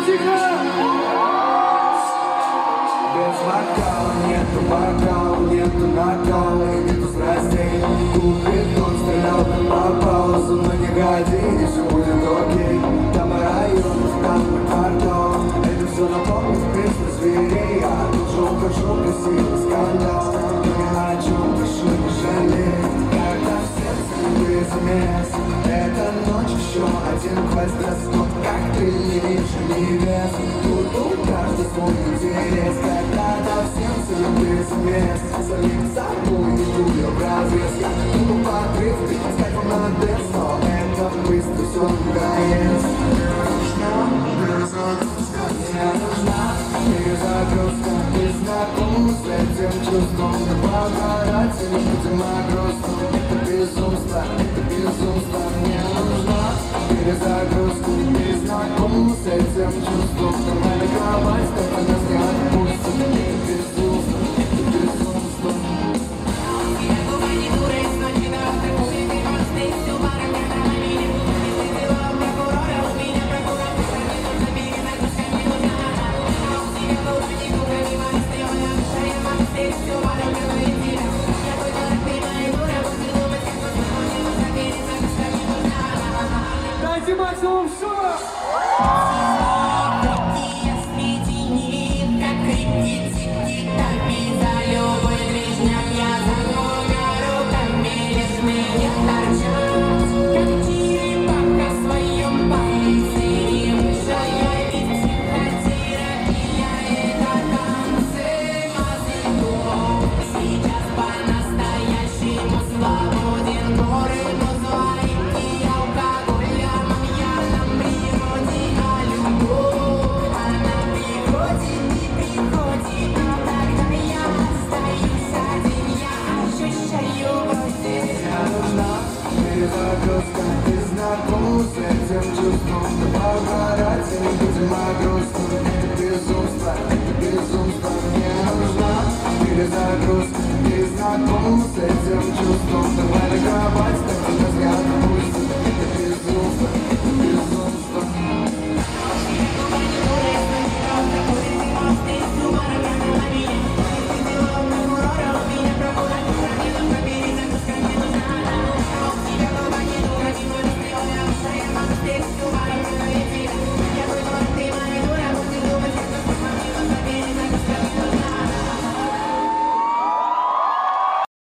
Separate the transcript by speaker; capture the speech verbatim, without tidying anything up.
Speaker 1: тихо!
Speaker 2: Без вокала, нету бокала, нету накала и нету страстей. Купидон стрелял, как попало, за мной не годи, и все будет окей. Там мой район, там мой квартал, это все напомнит песню зверей. Я тут же ухожу, красивый скандал, но ни о чем больше не жалей. Когда в сердце любые замес, эта ночь еще один квест растет, как ты не видишь невест. Тут у каждого свой интерес, когда-то в сердце любые замес, самим собой иду я в разрез. Я буду покрыт, искать вам на дэнс, но это быстро все надоест. Мне нужна перезагрузка, ты знаком с этим чувством. Да погорать и не будем о грустном. Это безумство, это безумство. Мне нужна перезагрузка, ты знаком с этим чувством. Давай на кровать, только нас не отпустит. Это безумство, это безумство.
Speaker 1: Дайте максимум шума!
Speaker 2: Перезагрузка, ты знаком с этим чувством. Да погорать и не будем о грустном. Это безумство, это безумство. Мне нужна перезагрузка, ты знаком с этим чувством. Давай